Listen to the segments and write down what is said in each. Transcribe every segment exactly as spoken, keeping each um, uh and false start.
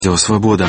Радио Свобода.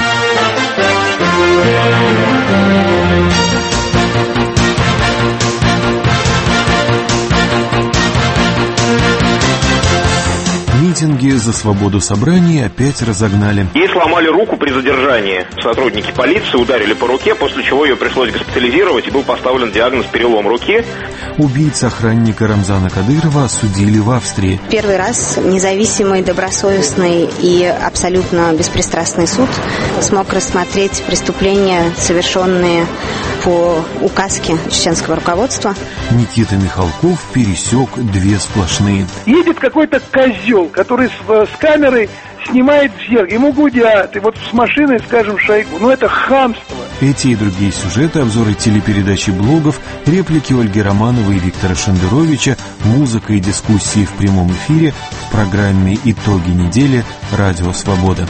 Митинги за свободу собраний опять разогнали. Ей сломали руку при задержании. Сотрудники полиции ударили по руке, после чего ее пришлось госпитализировать, и был поставлен диагноз перелом руки. Убийц охранника Рамзана Кадырова осудили в Австрии. Первый раз независимый, добросовестный и абсолютно беспристрастный суд смог рассмотреть преступления, совершенные по указке чеченского руководства. Никита Михалков пересек две сплошные. Едет какой-то козел, который с, с камерой снимает всех. Ему гудят. И вот с машиной, скажем, Шойгу. Ну, это хамство. Эти и другие сюжеты, обзоры телепередач и блогов, реплики Ольги Романовой и Виктора Шендеровича, музыка и дискуссии в прямом эфире в программе «Итоги недели» «Радио Свобода».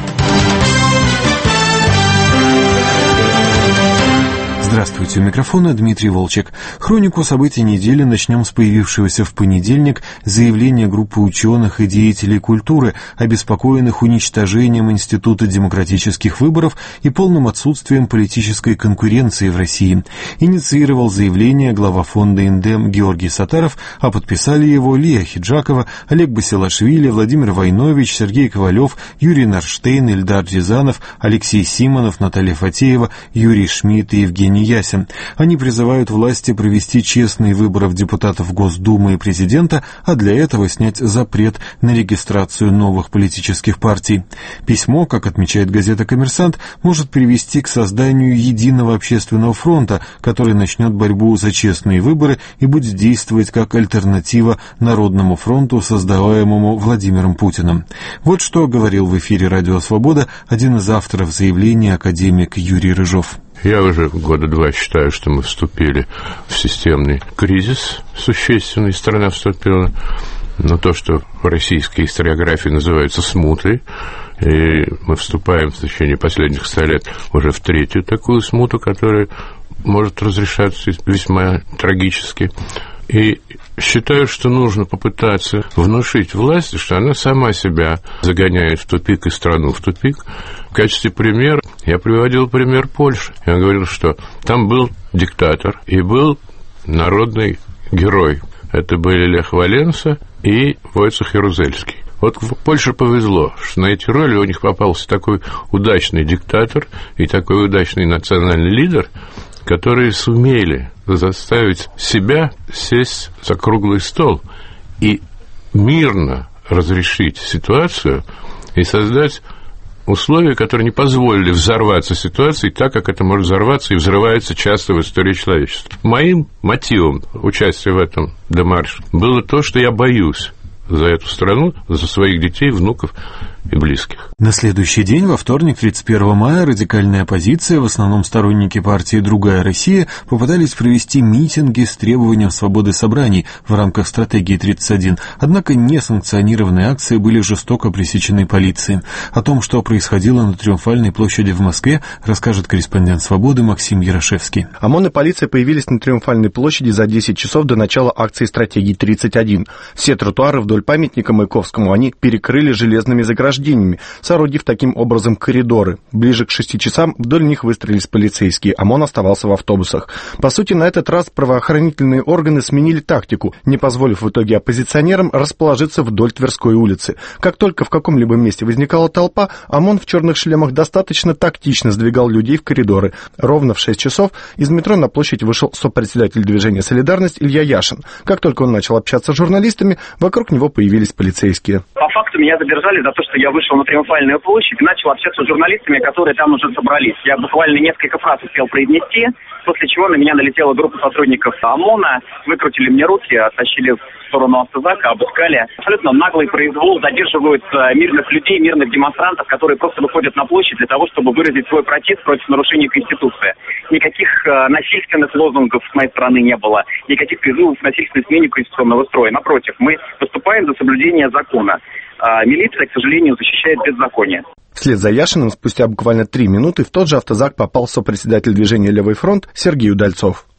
Здравствуйте, у микрофона Дмитрий Волчек. Хронику событий недели начнем с появившегося в понедельник заявления группы ученых и деятелей культуры, обеспокоенных уничтожением Института демократических выборов и полным отсутствием политической конкуренции в России. Инициировал заявление глава фонда «Индем» Георгий Сатаров, а подписали его Лия Хиджакова, Олег Басилашвили, Владимир Войнович, Сергей Ковалев, Юрий Нарштейн, Ильдар Рязанов, Алексей Симонов, Наталья Фатеева, Юрий Шмидт и Евгений Ясин. Они призывают власти провести честные выборы депутатов Госдумы и президента, а для этого снять запрет на регистрацию новых политических партий. Письмо, как отмечает газета «Коммерсант», может привести к созданию единого общественного фронта, который начнет борьбу за честные выборы и будет действовать как альтернатива Народному фронту, создаваемому Владимиром Путиным. Вот что говорил в эфире «Радио Свобода» один из авторов заявления академик Юрий Рыжов. Я уже года два считаю, что мы вступили в системный кризис существенный, страна вступила, но то, что в российской историографии называется смутой, и мы вступаем в течение последних ста лет уже в третью такую смуту, которая может разрешаться весьма трагически. И считаю, что нужно попытаться внушить власти, что она сама себя загоняет в тупик и страну в тупик. В качестве примера я приводил пример Польши. Я говорил, что там был диктатор и был народный герой. Это были Лех Валенса и Войцех Ярузельский. Вот в Польше повезло, что на эти роли у них попался такой удачный диктатор и такой удачный национальный лидер, которые сумели заставить себя сесть за круглый стол и мирно разрешить ситуацию и создать условия, которые не позволили взорваться ситуации так, как это может взорваться и взрывается часто в истории человечества. Моим мотивом участия в этом демарше было то, что я боюсь за эту страну, за своих детей, внуков и близких. На следующий день, во вторник, тридцать первого мая, радикальная оппозиция, в основном сторонники партии «Другая Россия», попытались провести митинги с требованием свободы собраний в рамках стратегии тридцать один, однако несанкционированные акции были жестоко пресечены полицией. О том, что происходило на Триумфальной площади в Москве, расскажет корреспондент «Свободы» Максим Ярошевский. ОМОН и полиция появились на Триумфальной площади за десять часов до начала акции стратегии тридцать один. Все тротуары вдоль памятника Маяковскому они перекрыли железными заграждениями, соорудив таким образом коридоры. Ближе к шести часам вдоль них выстроились полицейские, ОМОН оставался в автобусах. По сути, на этот раз правоохранительные органы сменили тактику, не позволив в итоге оппозиционерам расположиться вдоль Тверской улицы. Как только в каком-либо месте возникала толпа, ОМОН в черных шлемах достаточно тактично сдвигал людей в коридоры. Ровно в шесть часов из метро на площадь вышел сопредседатель движения «Солидарность» Илья Яшин. Как только он начал общаться с журналистами, вокруг него появились полицейские. По факту меня задержали за то, что я вышел на Триумфальную площадь и начал общаться с журналистами, которые там уже собрались. Я буквально несколько фраз успел произнести, после чего на меня налетела группа сотрудников ОМОНа, выкрутили мне руки, оттащили в сторону автозака, обыскали. Абсолютно наглый произвол, задерживают мирных людей, мирных демонстрантов, которые просто выходят на площадь для того, чтобы выразить свой протест против нарушения Конституции. Никаких насильственных лозунгов с моей стороны не было, никаких призывов к насильственной смене конституционного строя. Напротив, мы выступаем за соблюдение закона. А милиция, к сожалению, защищает беззаконие. Вслед за Яшиным спустя буквально три минуты в тот же автозак попал сопредседатель движения «Левый фронт» Сергей Удальцов.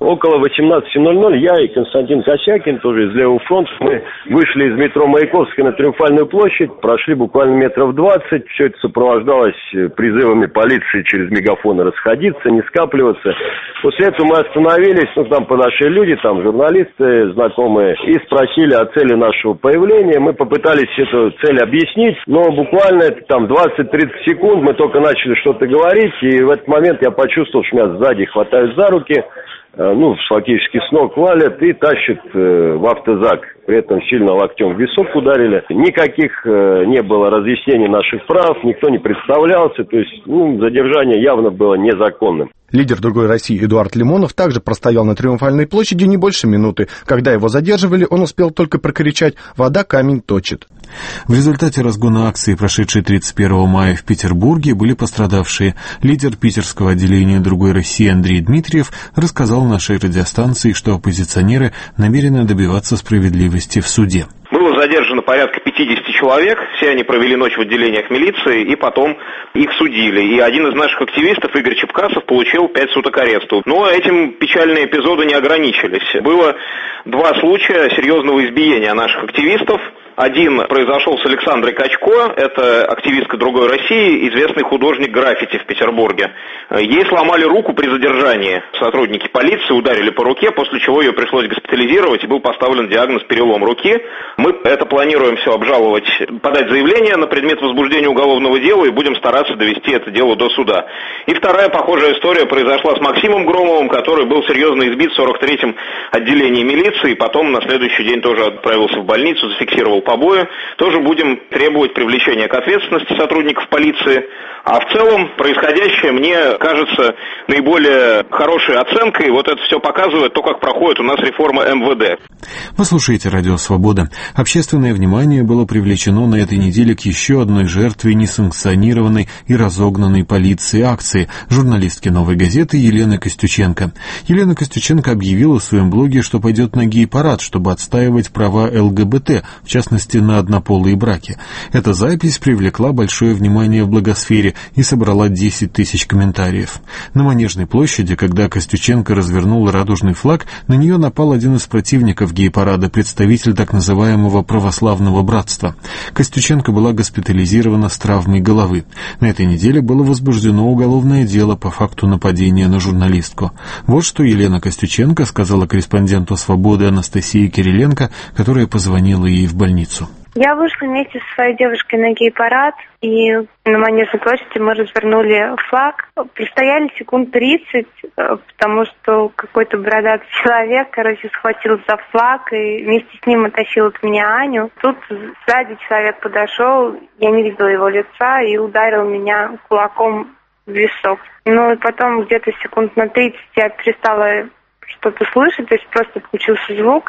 Около восемнадцати ноль-ноль я и Константин Косякин, тоже из Левого фронта, мы вышли из метро Маяковская на Триумфальную площадь, прошли буквально метров двадцать, все это сопровождалось призывами полиции через мегафоны расходиться, не скапливаться. После этого мы остановились, ну там подошли люди, там журналисты, знакомые, и спросили о цели нашего появления. Мы попытались эту цель объяснить, но буквально это там двадцать-тридцать секунд, мы только начали что-то говорить, и в этот момент я почувствовал, что меня сзади хватают за руки, ну, фактически с ног валят и тащат э, в автозак. При этом сильно локтем в висок ударили. Никаких э, не было разъяснений наших прав, никто не представлялся. То есть, ну, задержание явно было незаконным. Лидер «Другой России» Эдуард Лимонов также простоял на Триумфальной площади не больше минуты. Когда его задерживали, он успел только прокричать «Вода камень точит». В результате разгона акции, прошедшей тридцать первого мая в Петербурге, были пострадавшие. Лидер питерского отделения «Другой России» Андрей Дмитриев рассказал нашей радиостанции, что оппозиционеры намерены добиваться справедливости в суде. Было задержано порядка пятидесяти человек, все они провели ночь в отделениях милиции и потом их судили. И один из наших активистов, Игорь Чепкасов, получил пять суток аресту. Но этим печальные эпизоды не ограничились. Было два случая серьезного избиения наших активистов. Один произошел с Александрой Качко, это активистка «Другой России», известный художник граффити в Петербурге. Ей сломали руку при задержании. Сотрудники полиции ударили по руке, после чего ее пришлось госпитализировать и был поставлен диагноз перелом руки. Мы это планируем все обжаловать, подать заявление на предмет возбуждения уголовного дела и будем стараться довести это дело до суда. И вторая похожая история произошла с Максимом Громовым, который был серьезно избит в сорок третьем отделении милиции, потом на следующий день тоже отправился в больницу, зафиксировал побои. Тоже будем требовать привлечения к ответственности сотрудников полиции. А в целом происходящее мне кажется наиболее хорошей оценкой. Вот это все показывает то, как проходит у нас реформа эм вэ дэ. Вы слушаете «Радио Свобода». Общественное внимание было привлечено на этой неделе к еще одной жертве несанкционированной и разогнанной полицией акции – журналистки «Новой газеты» Елены Костюченко. Елена Костюченко объявила в своем блоге, что пойдет на гей-парад, чтобы отстаивать права эл гэ бэ тэ, в частности, на однополые браки. Эта запись привлекла большое внимание в блогосфере и собрала десять тысяч комментариев. На Манежной площади, когда Костюченко развернула радужный флаг, на нее напал один из противников гей-парада, представитель так называемого православного братства. Костюченко была госпитализирована с травмой головы. На этой неделе было возбуждено уголовное дело по факту нападения на журналистку. Вот что Елена Костюченко сказала корреспонденту «Свободы» Анастасии Кириленко, которая позвонила ей в больницу. Я вышла вместе со своей девушкой на гей-парад, и на Манежной площади мы развернули флаг. Простояли секунд тридцать, потому что какой-то бородатый человек, короче, схватил за флаг и вместе с ним оттащил от меня Аню. Тут сзади человек подошел, я не видела его лица, и ударил меня кулаком в висок. Ну и потом где-то секунд на тридцать я перестала что-то слышать, то есть просто включился звук.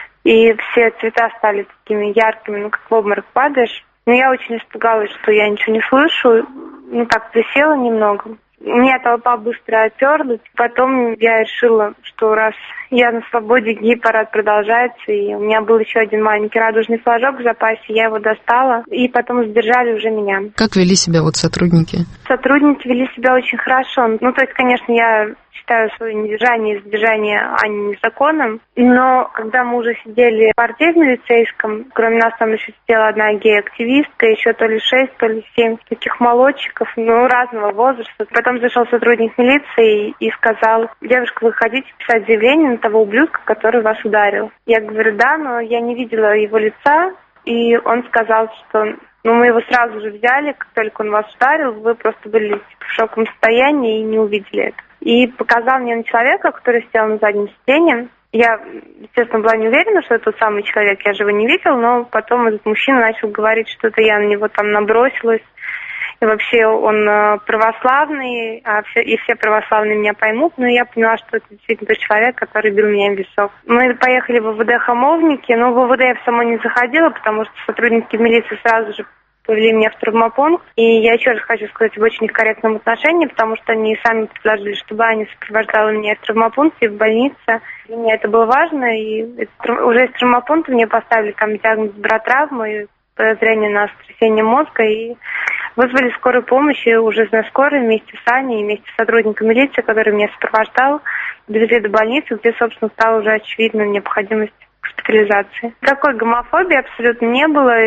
И все цвета стали такими яркими, ну, как в обморок падаешь. Но я очень испугалась, что я ничего не слышу. Ну, так присела немного. У меня толпа быстро отерлась. Потом я решила, что раз я на свободе, гей-парад продолжается. И у меня был еще один маленький радужный флажок в запасе. Я его достала. И потом задержали уже меня. Как вели себя вот сотрудники? Сотрудники вели себя очень хорошо. Ну, то есть, конечно, я считаю свое недержание и задержание Ани незаконным. Но когда мы уже сидели в парте в милицейском, кроме нас там еще сидела одна гей-активистка, еще то ли шесть, то ли семь таких молодчиков, ну, разного возраста. Потом зашел сотрудник милиции и сказал: девушка, вы хотите писать заявление на того ублюдка, который вас ударил? Я говорю: да, но я не видела его лица. И он сказал, что ну, мы его сразу же взяли, как только он вас ударил, вы просто были в шоковом состоянии и не увидели это. И показал мне на человека, который сидел на заднем сиденье. Я, естественно, была не уверена, что это тот самый человек, я же его не видела, но потом этот мужчина начал говорить, что это я на него там набросилась. И вообще он православный, а все, и все православные меня поймут, но я поняла, что это действительно тот человек, который бил меня в висок. Мы поехали в вэ вэ дэ Хамовники, но в вэ вэ дэ я в само не заходила, потому что сотрудники милиции сразу же повели меня в травмопункт. И я еще раз хочу сказать об очень некорректном отношении, потому что они сами предложили, чтобы Аня сопровождала меня в травмопункте, в больнице. Для меня это было важно, и это, уже из травмопункта мне поставили там диагноз баротравмы, подозрение на сотрясение мозга, и Вызвали скорую помощь, и уже на скорой вместе с Аней, вместе с сотрудником милиции, который меня сопровождал, довезли до больницы, где, собственно, стала уже очевидна необходимость госпитализации. Такой гомофобии абсолютно не было,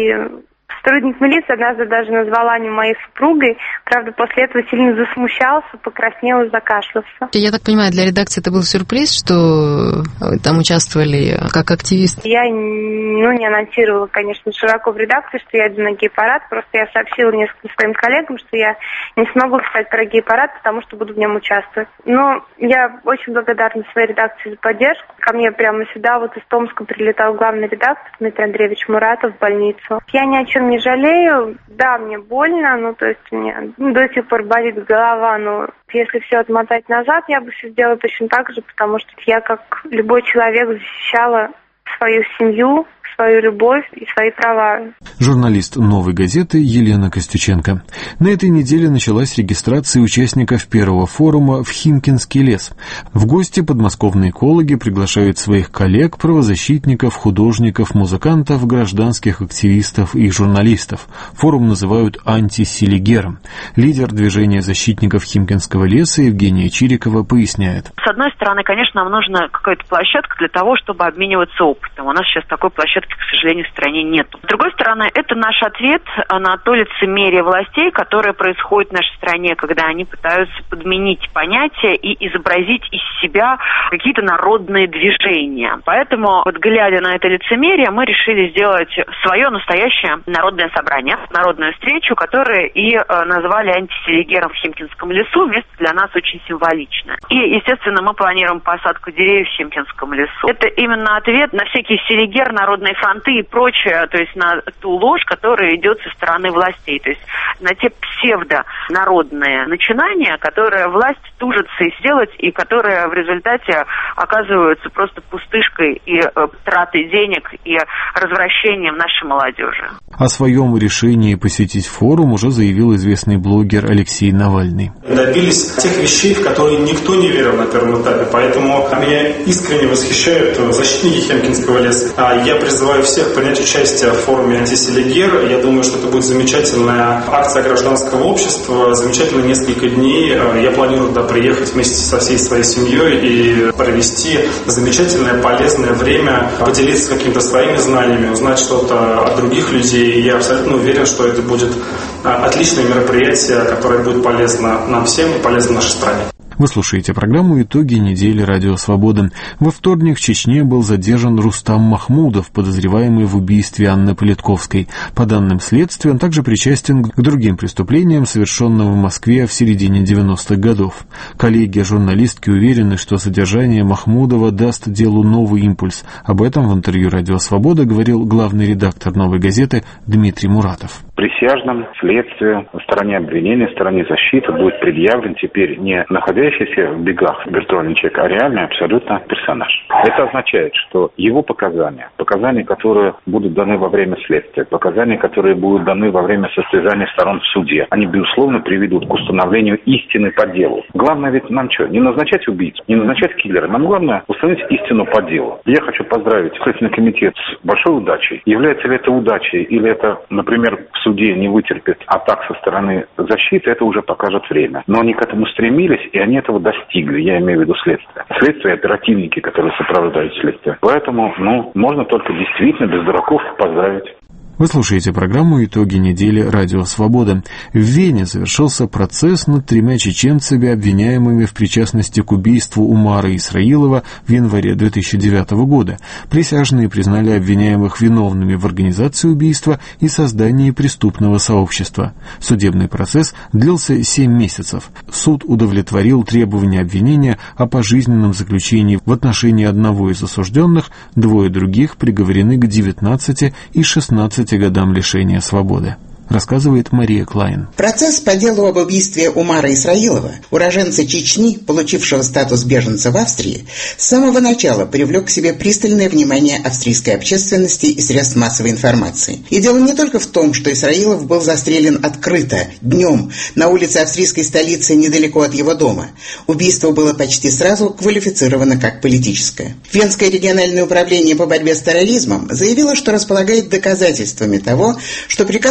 и сотрудник милиции однажды даже назвал Аню моей супругой. Правда, после этого сильно засмущался, покраснел и закашлялся. Я так понимаю, для редакции это был сюрприз, что там участвовали как активисты? Я ну, не анонсировала, конечно, широко в редакции, что я иду на гей-парад. Просто я сообщила нескольким своим коллегам, что я не смогу писать про гей-парад, потому что буду в нем участвовать. Но я очень благодарна своей редакции за поддержку. Ко мне прямо сюда, вот из Томска, прилетал главный редактор Дмитрий Андреевич Муратов в больницу. Я ни о чем не жалею. Да, мне больно, ну, то есть у меня ну, до сих пор болит голова, но если все отмотать назад, я бы все сделала точно так же, потому что я, как любой человек, защищала свою семью, свою любовь и свои права. Журналист «Новой газеты» Елена Костюченко. На этой неделе началась регистрация участников первого форума в Химкинский лес. В гости подмосковные экологи приглашают своих коллег, правозащитников, художников, музыкантов, гражданских активистов и журналистов. Форум называют антиселигером. Лидер движения защитников Химкинского леса Евгения Чирикова поясняет. С одной стороны, конечно, нам нужна какая-то площадка для того, чтобы обмениваться опытом. У нас сейчас такой площадки, к сожалению, в стране нет. С другой стороны, это наш ответ на то лицемерие властей, которое происходит в нашей стране, когда они пытаются подменить понятия и изобразить из себя какие-то народные движения. Поэтому, вот глядя на это лицемерие, мы решили сделать свое настоящее народное собрание, народную встречу, которую и э, назвали антиселигером в Химкинском лесу. Место для нас очень символичное. И, естественно, мы планируем посадку деревьев в Химкинском лесу. Это именно ответ на всякие селигер, народные фронты и прочее, то есть на ту ложь, которая идет со стороны властей, то есть на те псевдонародные начинания, которые власть тужится и сделать, и которые в результате оказываются просто пустышкой и э, тратой денег и развращением нашей молодежи. О своем решении посетить форум уже заявил известный блогер Алексей Навальный. Добились тех вещей, в которые никто не верил на первом этапе, поэтому меня искренне восхищают защитники Химкинского леса. Я призываю всех принять участие в форуме «Антиселигер». Я думаю, что это будет замечательная акция гражданского общества, замечательные несколько дней. Я планирую туда приехать вместе со всей своей семьей и провести замечательное, полезное время, поделиться какими-то своими знаниями, узнать что-то от других людей. И я абсолютно уверен, что это будет отличное мероприятие, которое будет полезно нам всем и полезно нашей стране. Вы слушаете программу «Итоги недели Радио Свобода». Во вторник в Чечне был задержан Рустам Махмудов, подозреваемый в убийстве Анны Политковской. По данным следствия, он также причастен к другим преступлениям, совершенным в Москве в середине девяностых годов. Коллеги журналистки уверены, что задержание Махмудова даст делу новый импульс. Об этом в интервью «Радио Свобода» говорил главный редактор «Новой газеты» Дмитрий Муратов. Присяжным следствию, на стороне обвинения, на стороне защиты будет предъявлен теперь не находящийся в бегах виртуальный человек, а реальный абсолютно персонаж. Это означает, что его показания, показания, которые будут даны во время следствия, показания, которые будут даны во время состязания сторон в суде, они, безусловно, приведут к установлению истины по делу. Главное ведь нам что, не назначать убийцу, не назначать киллера, нам главное установить истину по делу. Я хочу поздравить Следственный комитет с большой удачей. Является ли это удачей или это, например, в суде не вытерпит атак со стороны защиты, это уже покажет время. Но они к этому стремились, и они этого достигли, я имею в виду следствие. Следствие, оперативники, которые сопровождают следствие. Поэтому, ну, можно только действительно без дураков поздравить. Вы слушаете программу «Итоги недели Радио Свобода». В Вене завершился процесс над тремя чеченцами, обвиняемыми в причастности к убийству Умара Исраилова в январе две тысячи девятого года. Присяжные признали обвиняемых виновными в организации убийства и создании преступного сообщества. Судебный процесс длился семь месяцев. Суд удовлетворил требования обвинения о пожизненном заключении в отношении одного из осужденных, двое других приговорены к девятнадцати и шестнадцати годам лишения свободы. Рассказывает Мария Клайн. Процесс по делу об убийстве Умара Исраилова, уроженца Чечни, получившего статус беженца в Австрии, с самого начала привлек к себе пристальное внимание австрийской общественности и средств массовой информации. И дело не только в том, что Исраилов был застрелен открыто, днем, на улице австрийской столицы недалеко от его дома. Убийство было почти сразу квалифицировано как политическое. Венское региональное управление по борьбе с терроризмом заявило, что располагает доказательствами того, что приказ доставить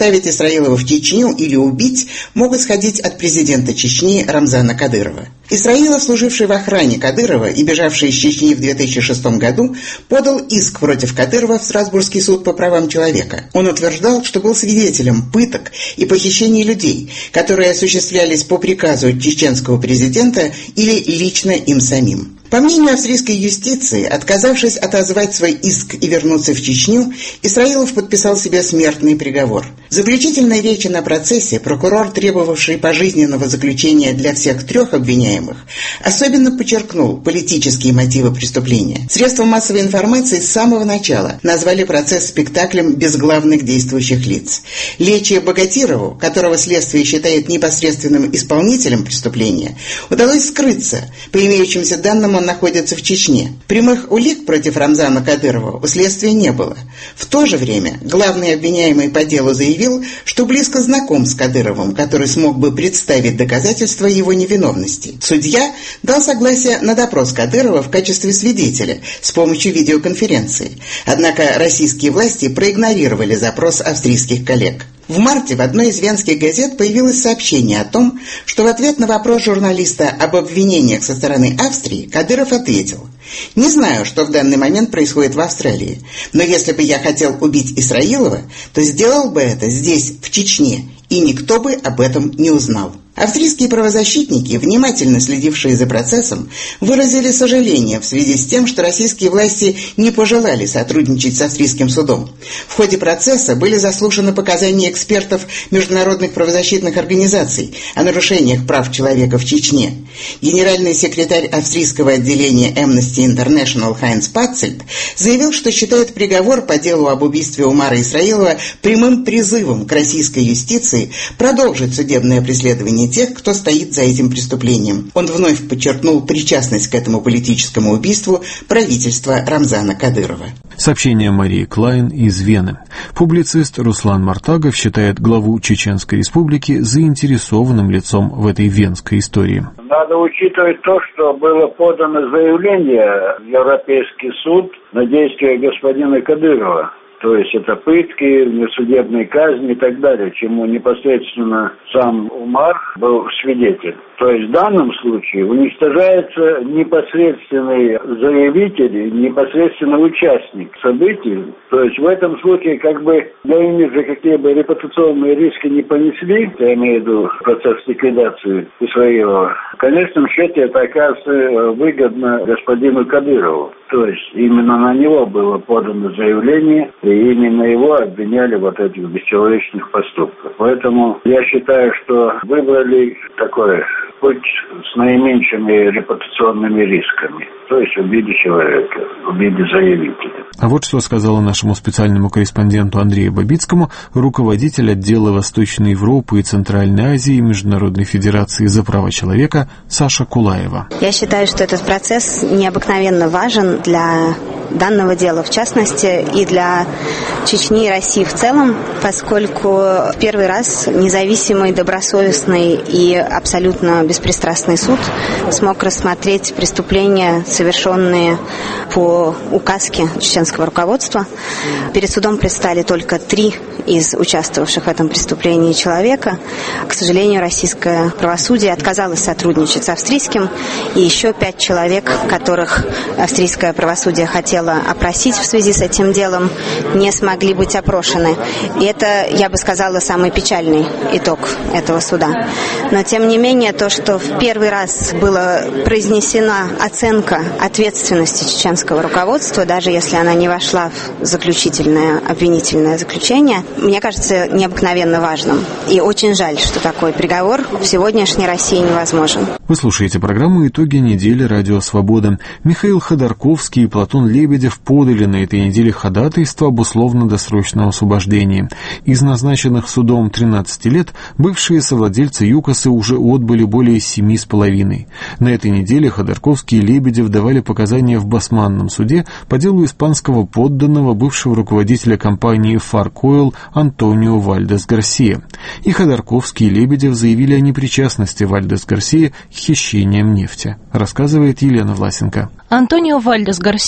доставить Исраилова в Чечню или убить, мог исходить от президента Чечни Рамзана Кадырова. Исраилов, служивший в охране Кадырова и бежавший из Чечни в две тысячи шестом году, подал иск против Кадырова в Страсбургский суд по правам человека. Он утверждал, что был свидетелем пыток и похищений людей, которые осуществлялись по приказу чеченского президента или лично им самим. По мнению австрийской юстиции, отказавшись отозвать свой иск и вернуться в Чечню, Исраилов подписал себе смертный приговор. В заключительной речи на процессе прокурор, требовавший пожизненного заключения для всех трех обвиняемых, особенно подчеркнул политические мотивы преступления. Средства массовой информации с самого начала назвали процесс спектаклем без главных действующих лиц. Лечи Богатирову, которого следствие считает непосредственным исполнителем преступления, удалось скрыться. По имеющимся данным, он находится в Чечне. Прямых улик против Рамзана Кадырова у следствия не было. В то же время главный обвиняемый по делу заявил, что близко знаком с Кадыровым, который смог бы представить доказательства его невиновности. Судья дал согласие на допрос Кадырова в качестве свидетеля с помощью видеоконференции. Однако российские власти проигнорировали запрос австрийских коллег. В марте в одной из венских газет появилось сообщение о том, что в ответ на вопрос журналиста об обвинениях со стороны Австрии Кадыров ответил: «Не знаю, что в данный момент происходит в Австралии, но если бы я хотел убить Исраилова, то сделал бы это здесь, в Чечне, и никто бы об этом не узнал». Австрийские правозащитники, внимательно следившие за процессом, выразили сожаление в связи с тем, что российские власти не пожелали сотрудничать с австрийским судом. В ходе процесса были заслушаны показания экспертов международных правозащитных организаций о нарушениях прав человека в Чечне. Генеральный секретарь австрийского отделения Amnesty International Хайнц Пацельд заявил, что считает приговор по делу об убийстве Умара Исраилова прямым призывом к российской юстиции продолжить судебное преследование тех, кто стоит за этим преступлением. Он вновь подчеркнул причастность к этому политическому убийству правительства Рамзана Кадырова. Сообщение Марии Клайн из Вены. Публицист Руслан Мартагов считает главу Чеченской Республики заинтересованным лицом в этой венской истории. Надо учитывать то, что было подано заявление в Европейский суд на действия господина Кадырова. То есть это пытки, несудебные казни и так далее, чему непосредственно сам Умар был свидетель. То есть в данном случае уничтожается непосредственный заявитель, непосредственный участник событий. То есть в этом случае как бы для имиджа какие бы репутационные риски не понесли, я имею в виду процесс ликвидации Исраилова, в конечном счете это оказывается выгодно господину Кадырову. То есть именно на него было подано заявление, и именно его обвиняли вот этих бесчеловечных поступках. Поэтому я считаю, что выбрали такой путь с наименьшими репутационными рисками. То есть убили человека, убили заявителя. А вот что сказала нашему специальному корреспонденту Андрею Бабицкому руководитель отдела Восточной Европы и Центральной Азии Международной Федерации за права человека Саша Кулаева. Я считаю, что этот процесс необыкновенно важен для данного дела, в частности, и для Чечни и России в целом, поскольку в первый раз независимый, добросовестный и абсолютно беспристрастный суд смог рассмотреть преступления, совершенные по указке чеченского руководства. Перед судом предстали только три из участвовавших в этом преступлении человека. К сожалению, российское правосудие отказалось сотрудничать с австрийским, и еще пять человек, которых австрийское правосудие хотело опросить в связи с этим делом, не смогли быть опрошены. И это, я бы сказала, самый печальный итог этого суда. Но, тем не менее, то, что в первый раз была произнесена оценка ответственности чеченского руководства, даже если она не вошла в заключительное обвинительное заключение, мне кажется необыкновенно важным. И очень жаль, что такой приговор в сегодняшней России невозможен. Вы слушаете программу «Итоги недели. Радио Свобода». Михаил Ходорковский и Платон Лебедев подали на этой неделе ходатайство об условно-досрочном освобождении. Из назначенных судом тринадцати лет бывшие совладельцы ЮКОСа уже отбыли более семи с половиной. На этой неделе Ходорковский и Лебедев давали показания в Басманном суде по делу испанского подданного бывшего руководителя компании «Фаркойл» Антонио Вальдес Гарсия. И Ходорковский и Лебедев заявили о непричастности Вальдес Гарсия к хищениям нефти. Рассказывает Елена Власенко. Антонио Вальдес Гарсия, по данным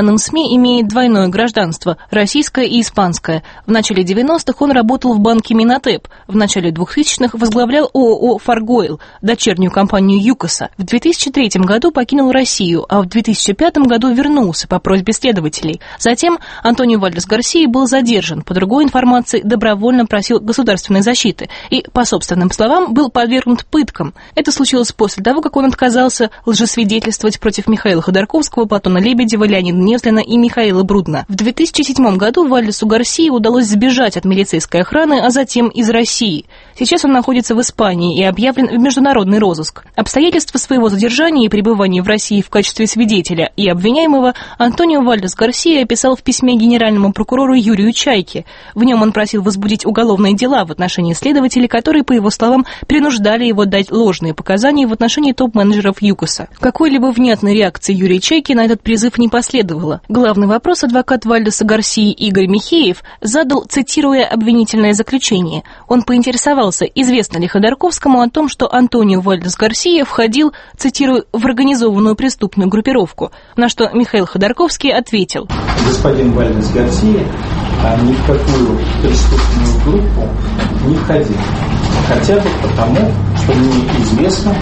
данным СМИ, имеет двойное гражданство – российское и испанское. В начале девяностых он работал в банке Минотеп. В начале двухтысячных возглавлял ООО «Фаргойл», дочернюю компанию ЮКОСа. В две тысячи третьем году покинул Россию, а в две тысячи пятом году вернулся по просьбе следователей. Затем Антонио Вальдес Гарсия был задержан. По другой информации, добровольно просил государственной защиты и, по собственным словам, был подвергнут пыткам. Это случилось после того, как он отказался лжесвидетельствовать против Михаила Ходорковского, Платона Лебедева, Леонида Невзлина и Михаила Брудна. В две тысячи седьмом году Вальдесу Гарсии удалось сбежать от милицейской охраны, а затем из России. Сейчас он находится в Испании и объявлен в международный розыск. Обстоятельства своего задержания и пребывания в России в качестве свидетеля и обвиняемого Антонио Вальдес Гарсия описал в письме генеральному прокурору Юрию Чайке. В нем он просил возбудить уголовные дела в отношении следователей, которые, по его словам, принуждали его дать ложные показания в отношении топ-менеджеров ЮКОСа. Какой-либо внятной реакции Юрия Чайки на этот призыв не последовало. Главный вопрос адвокат Вальдеса Гарсии Игорь Михеев задал, цитируя обвинительное заключение. Он поинтересовался, известно ли Ходорковскому о том, что Антонио Вальдес Гарсия входил, цитирую, в организованную преступную группировку, на что Михаил Ходорковский ответил. Господин Вальдес Гарсия ни в какую преступную группу не входил. Хотя бы потому, что мне известно,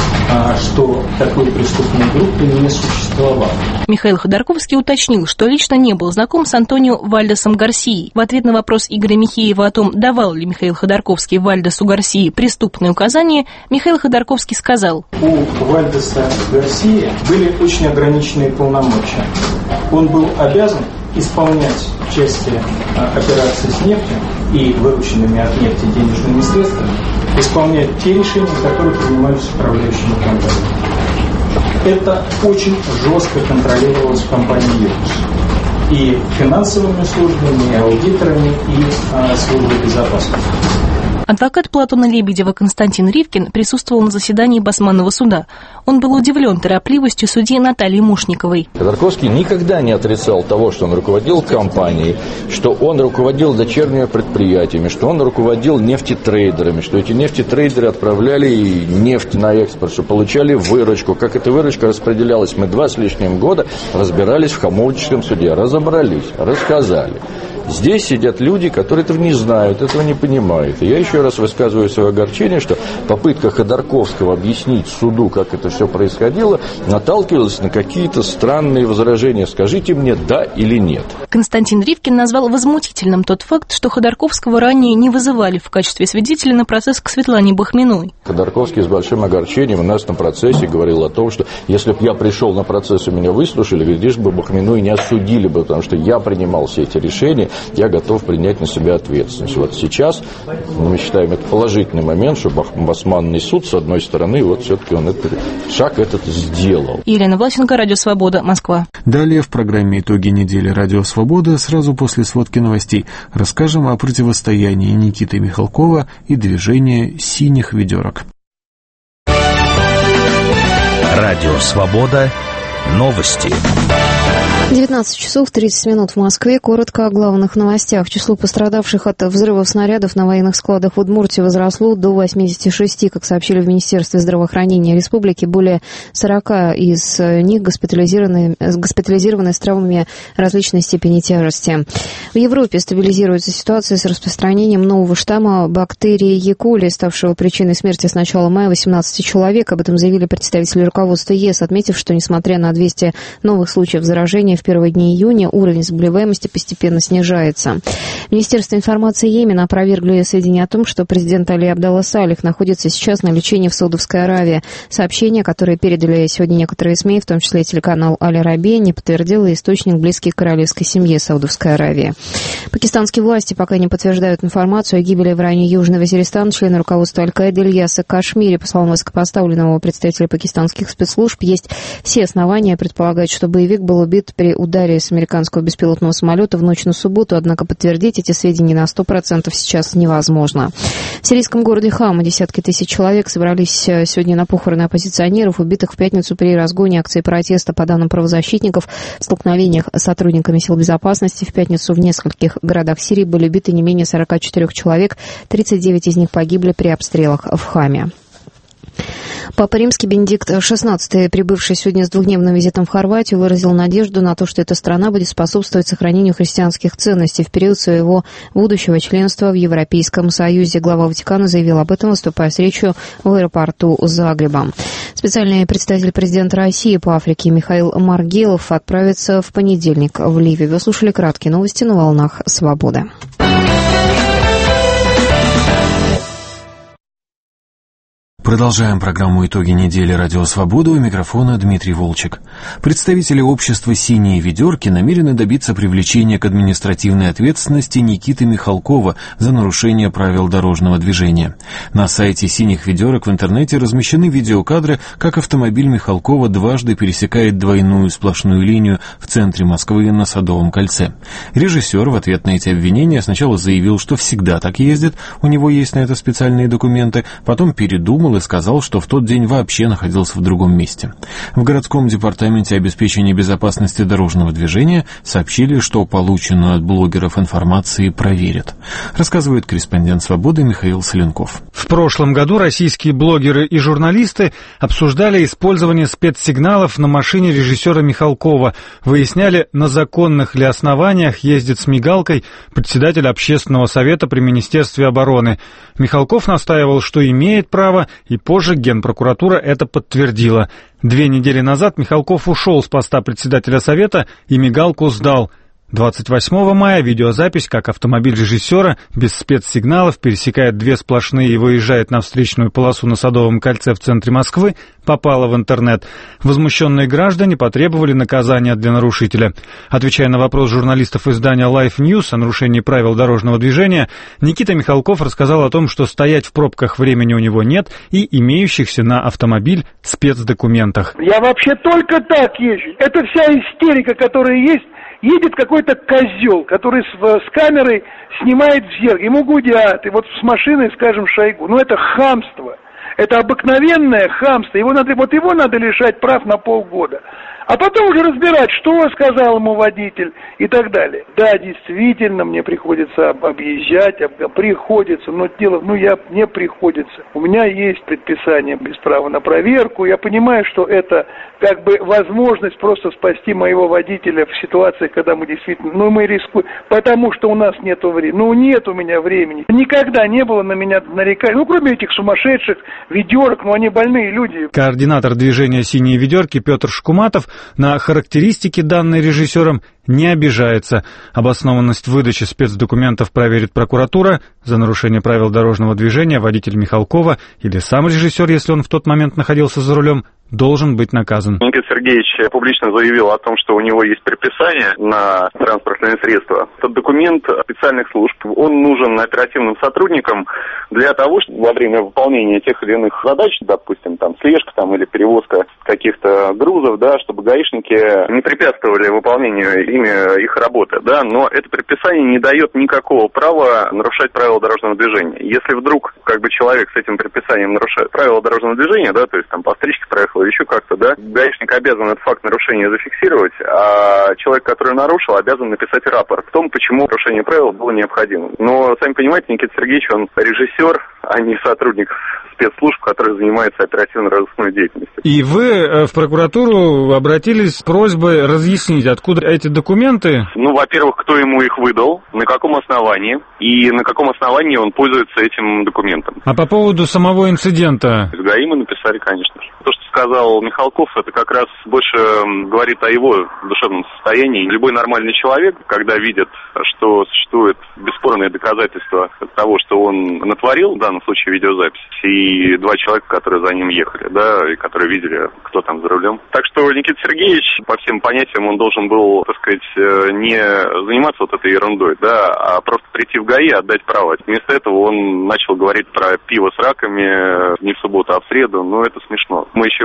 что такой преступной группы не существовало. Михаил Ходорковский уточнил, что лично не был знаком с Антонио Вальдесом Гарсией. В ответ на вопрос Игоря Михеева о том, давал ли Михаил Ходорковский Вальдесу Гарсии преступные указания, Михаил Ходорковский сказал: у Вальдеса Гарсии были очень ограниченные полномочия. Он был обязан исполнять в части операций с нефтью и вырученными от нефти денежными средствами, исполнять те решения, которые принимались управляющими компаниями. Это очень жестко контролировалось в компании ЮКОС. И финансовыми службами, и аудиторами, и а, службой безопасности. Адвокат Платона Лебедева Константин Ривкин присутствовал на заседании Басманного суда. Он был удивлен торопливостью судьи Натальи Мушниковой. Ходорковский никогда не отрицал того, что он руководил компанией, что он руководил дочерними предприятиями, что он руководил нефтетрейдерами, что эти нефтетрейдеры отправляли нефть на экспорт, что получали выручку. Как эта выручка распределялась, мы два с лишним года разбирались в Хамовническом суде. Разобрались, рассказали. Здесь сидят люди, которые этого не знают, этого не понимают. И я еще раз высказываю свое огорчение, что попытка Ходорковского объяснить суду, как это все происходило, наталкивалась на какие-то странные возражения. Скажите мне, да или нет. Константин Ривкин назвал возмутительным тот факт, что Ходорковского ранее не вызывали в качестве свидетеля на процесс к Светлане Бахминой. Ходорковский с большим огорчением у нас на процессе говорил о том, что если бы я пришел на процесс и меня выслушали, глядишь бы, Бахмину и не осудили бы, потому что я принимал все эти решения, я готов принять на себя ответственность. Вот сейчас мы считаем это положительный момент, что Басманный суд, с одной стороны, вот все-таки он этот шаг этот сделал. Елена Власенко, Радио Свобода, Москва. Далее в программе «Итоги недели. Радио Свобода» сразу после сводки новостей расскажем о противостоянии Никиты Михалкова и движения «Синих ведерок». Радио Свобода. Новости. девятнадцать часов тридцать минут в Москве. Коротко о главных новостях. Число пострадавших от взрывов снарядов на военных складах в Удмуртии возросло до восьмидесяти шести, как сообщили в Министерстве здравоохранения республики. Более сорока из них госпитализированы, госпитализированы с травмами различной степени тяжести. В Европе стабилизируется ситуация с распространением нового штамма бактерии Е. коли, ставшего причиной смерти с начала мая восемнадцати человек. Об этом заявили представители руководства ЕС, отметив, что несмотря на двести новых случаев заражения в первые дни июня, уровень заболеваемости постепенно снижается. Министерство информации Йемена опровергли сведения о том, что президент Али Абдалла Салих находится сейчас на лечении в Саудовской Аравии. Сообщения, которые передали сегодня некоторые СМИ, в том числе телеканал Аль-Арабия, не подтвердил источник, близкий к королевской семье Саудовской Аравии. Пакистанские власти пока не подтверждают информацию о гибели в районе Южный Вазиристан члена руководства Аль-Каиды Ильяса Кашмири. По словам высокопоставленного представителя пакистанских спецслужб, есть все основания предполагать, что боевик был убит при ударе с американского беспилотного самолета в ночь на субботу, однако подтвердить эти сведения на сто процентов сейчас невозможно. В сирийском городе Хама десятки тысяч человек собрались сегодня на похороны оппозиционеров, убитых в пятницу при разгоне акции протеста. По данным правозащитников, в столкновениях с сотрудниками сил безопасности в пятницу в нескольких городах Сирии были убиты не менее сорока четырёх человек, тридцать девять из них погибли при обстрелах в Хаме. Папа Римский Бенедикт шестнадцатый, прибывший сегодня с двухдневным визитом в Хорватию, выразил надежду на то, что эта страна будет способствовать сохранению христианских ценностей в период своего будущего членства в Европейском Союзе. Глава Ватикана заявил об этом, выступая с речью в аэропорту Загреба. Специальный представитель президента России по Африке Михаил Маргелов отправится в понедельник в Ливию. Вы слушали краткие новости на волнах «Свободы». Продолжаем программу «Итоги недели. Радио Свобода». У микрофона Дмитрий Волчек. Представители общества «Синие ведерки» намерены добиться привлечения к административной ответственности Никиты Михалкова за нарушение правил дорожного движения. На сайте «Синих ведерок» в интернете размещены видеокадры, как автомобиль Михалкова дважды пересекает двойную сплошную линию в центре Москвы на Садовом кольце. Режиссер в ответ на эти обвинения сначала заявил, что всегда так ездит, у него есть на это специальные документы, потом передумал и сказал, что в тот день вообще находился в другом месте. В городском департаменте обеспечения безопасности дорожного движения сообщили, что полученную от блогеров информацию проверят. Рассказывает корреспондент «Свободы» Михаил Соленков. В прошлом году российские блогеры и журналисты обсуждали использование спецсигналов на машине режиссера Михалкова, выясняли, на законных ли основаниях ездит с мигалкой председатель общественного совета при Министерстве обороны. Михалков настаивал, что имеет право, и позже Генпрокуратура это подтвердила. Две недели назад Михалков ушел с поста председателя совета и мигалку сдал. двадцать восьмого мая видеозапись, как автомобиль режиссера без спецсигналов пересекает две сплошные и выезжает на встречную полосу на Садовом кольце в центре Москвы, попала в интернет. Возмущенные граждане потребовали наказания для нарушителя. Отвечая на вопрос журналистов издания Life News о нарушении правил дорожного движения, Никита Михалков рассказал о том, что стоять в пробках времени у него нет и имеющихся на автомобиль спецдокументах. Я вообще только так езжу. Это вся истерика, которая есть. Едет какой-то козел, который с, с камерой снимает в зеркало. Ему гудят. И вот с машиной, скажем, Шойгу. Ну, это хамство. Это обыкновенное хамство. Его надо, вот его надо лишать прав на полгода. А потом уже разбирать, что сказал ему водитель и так далее. Да, действительно, мне приходится объезжать, об, приходится, но дело, ну, я, мне приходится. У меня есть предписание без права на проверку. Я понимаю, что это как бы возможность просто спасти моего водителя в ситуациях, когда мы действительно, ну, мы рискуем, потому что у нас нет времени. Ну, нет у меня времени. Никогда не было на меня нареканий, ну, кроме этих сумасшедших ведерок, ну, они больные люди. Координатор движения «Синие ведерки» Петр Шкуматов на характеристики, данные режиссером, не обижается. Обоснованность выдачи спецдокументов проверит прокуратура. За нарушение правил дорожного движения водитель Михалкова или сам режиссер, если он в тот момент находился за рулем, должен быть наказан. Никита Сергеевич публично заявил о том, что у него есть предписание на транспортные средства. Этот документ специальных служб, он нужен оперативным сотрудникам для того, чтобы во время выполнения тех или иных задач, допустим, там слежка там, или перевозка каких-то грузов, да, чтобы гаишники не препятствовали выполнению ими их работы, да, но это предписание не дает никакого права нарушать правила дорожного движения. Если вдруг как бы человек с этим предписанием нарушает правила дорожного движения, да, то есть там по встречке проехал, еще как-то, да, гаишник обязан этот факт нарушения зафиксировать, а человек, который нарушил, обязан написать рапорт о том, почему нарушение правил было необходимо. Но, сами понимаете, Никита Сергеевич, он режиссер, а не сотрудник спецслужб, который занимается оперативно-розыскной деятельностью. И вы в прокуратуру обратились с просьбой разъяснить, откуда эти документы? Ну, во-первых, кто ему их выдал, на каком основании и на каком основании он пользуется этим документом. А по поводу самого инцидента? С ГАИ мы написали, конечно же. То, что сказал Михалков, это как раз больше говорит о его душевном состоянии. Любой нормальный человек, когда видит, что существует бесспорные доказательства того, что он натворил, в данном случае видеозапись, и два человека, которые за ним ехали, да, и которые видели, кто там за рулем. Так что Никита Сергеевич, по всем понятиям, он должен был, так сказать, не заниматься вот этой ерундой, да, а просто прийти в ГАИ и отдать права. Вместо этого он начал говорить про пиво с раками не в субботу, а в среду, ну, это смешно. Мы еще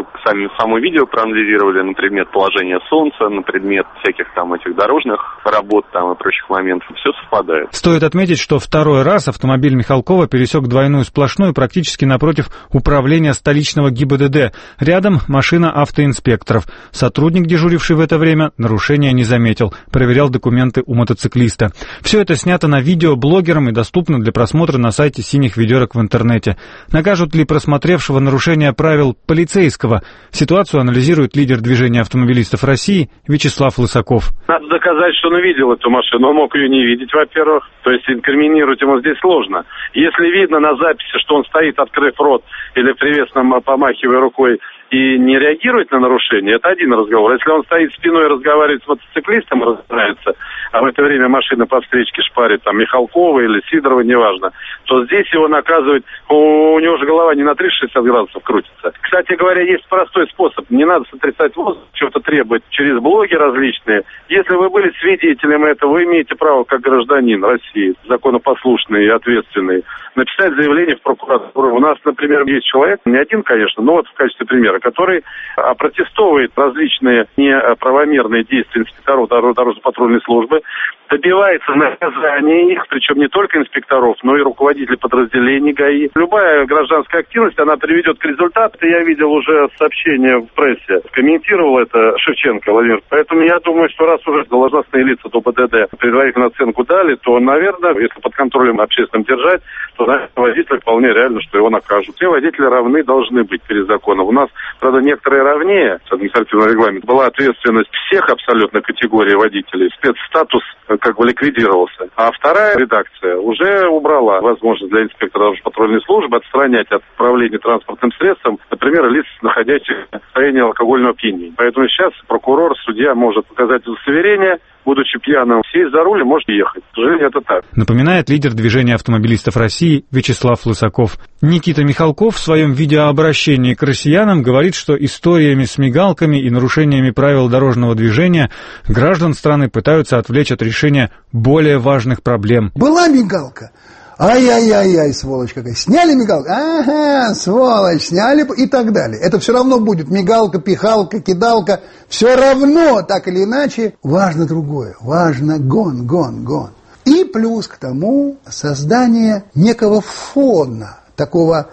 сами, само видео проанализировали на предмет положения Солнца, на предмет всяких там этих дорожных работ там и прочих моментов. Все совпадает. Стоит отметить, что второй раз автомобиль Михалкова пересек двойную сплошную практически напротив управления столичного ГИБДД. Рядом машина автоинспекторов. Сотрудник, дежуривший в это время, нарушения не заметил. Проверял документы у мотоциклиста. Все это снято на видео блогером и доступно для просмотра на сайте «Синих ведерок» в интернете. Накажут ли просмотревшего нарушения правил полицейского? Ситуацию анализирует лидер движения автомобилистов России Вячеслав Лысаков. Надо доказать, что он видел эту машину. Он мог ее не видеть, во-первых. То есть инкриминировать ему здесь сложно. Если видно на записи, что он стоит, открыв рот или приветственно помахивая рукой, и не реагирует на нарушение, это один разговор. Если он стоит спиной и разговаривает с мотоциклистом, разбирается, а в это время машина по встречке шпарит там Михалкова или Сидорова, неважно, то здесь его наказывать, у, у него же голова не на триста шестьдесят градусов крутится. Кстати говоря, есть простой способ. Не надо сотрясать воздух, чего-то требовать через блоги различные. Если вы были свидетелем этого, вы имеете право, как гражданин России, законопослушный и ответственный, написать заявление в прокуратуру. У нас, например, есть человек, не один, конечно, но вот в качестве примера, который опротестовывает различные неправомерные действия инспекторов дорожно-патрульной службы, добивается наказания их, причем не только инспекторов, но и руководителей подразделений ГАИ. Любая гражданская активность, она приведет к результату. Я видел уже сообщение в прессе, комментировал это Шевченко Владимир. Поэтому я думаю, что раз уже должностные лица ДОБДД предварительную оценку дали, то, наверное, если под контролем общественным держать, то, наверное, водитель вполне реально, что его накажут. Все водители равны должны быть перед законом. У нас, правда, некоторые равнее, с административного регламента, была ответственность всех абсолютно категорий водителей. Спецстатус как бы ликвидировался. А вторая редакция уже убрала возможность для инспектора патрульной службы отстранять от управления транспортным средством, например, лиц, находящихся в состоянии алкогольного опьянения. Поэтому сейчас прокурор, судья может показать удостоверение, будучи пьяным, сесть за руль и может ехать. К сожалению, это так. Напоминает лидер движения автомобилистов России Вячеслав Лысаков. Никита Михалков в своем видеообращении к россиянам говорит, что историями с мигалками и нарушениями правил дорожного движения граждан страны пытаются отвлечь от решения более важных проблем. Была мигалка. Ай-яй-яй-яй, сволочь какая. Сняли мигалку? Ага, сволочь, сняли и так далее. Это все равно будет мигалка, пихалка, кидалка. Все равно, так или иначе, важно другое. Важно гон, гон, гон. И плюс к тому создание некого фона, такого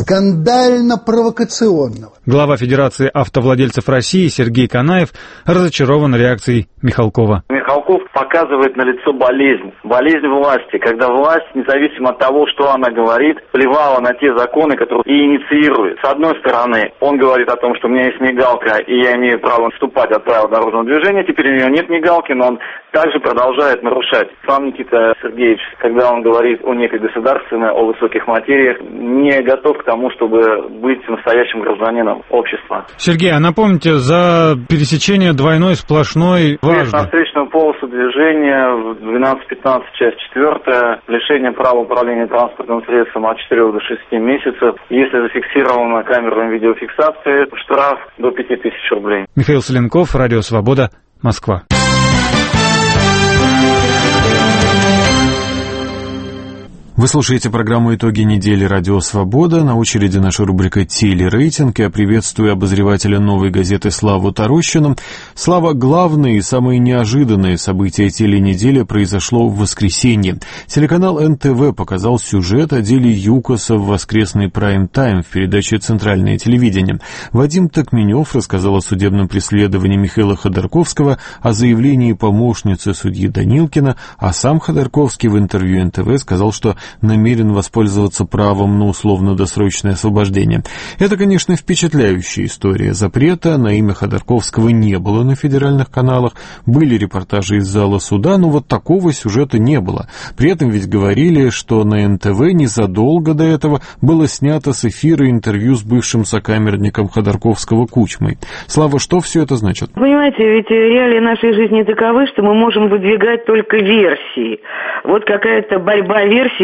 скандально-провокационного. Глава Федерации автовладельцев России Сергей Канаев разочарован реакцией Михалкова. Михалков показывает налицо болезнь. Болезнь власти, когда власть, независимо от того, что она говорит, плевала на те законы, которые и инициирует. С одной стороны, он говорит о том, что у меня есть мигалка, и я имею право отступать от правил дорожного движения. Теперь у него нет мигалки, но он также продолжает нарушать. Сам Никита Сергеевич, когда он говорит о некой государственной, о высоких материях, не готов к тому, чтобы быть настоящим гражданином общества. Сергей, а напомните, за пересечение двойной сплошной важно? На встречную полосу движения в двенадцать пятнадцать, часть четвертая, лишение права управления транспортным средством от четырёх до шести месяцев. Если зафиксировано камерой видеофиксации, штраф до пяти тысяч рублей. Михаил Соленков, Радио Свобода, Москва. Вы слушаете программу «Итоги недели. Радио Свобода». На очереди наша рубрика «Телерейтинг». Я приветствую обозревателя «Новой газеты» Славу Тарощину. Слава, главное и самое неожиданное событие теленедели произошло в воскресенье. Телеканал эн тэ вэ показал сюжет о деле ЮКОСа в воскресный прайм-тайм в передаче «Центральное телевидение». Вадим Токменев рассказал о судебном преследовании Михаила Ходорковского, о заявлении помощницы судьи Данилкина, а сам Ходорковский в интервью эн тэ вэ сказал, что намерен воспользоваться правом на условно-досрочное освобождение. Это, конечно, впечатляющая история. Запрета на имя Ходорковского не было на федеральных каналах, были репортажи из зала суда, но вот такого сюжета не было. При этом ведь говорили, что на эн тэ вэ незадолго до этого было снято с эфира интервью с бывшим сокамерником Ходорковского Кучмой. Слава, что все это значит? Понимаете, ведь реалии нашей жизни таковы, что мы можем выдвигать только версии. Вот какая-то борьба версий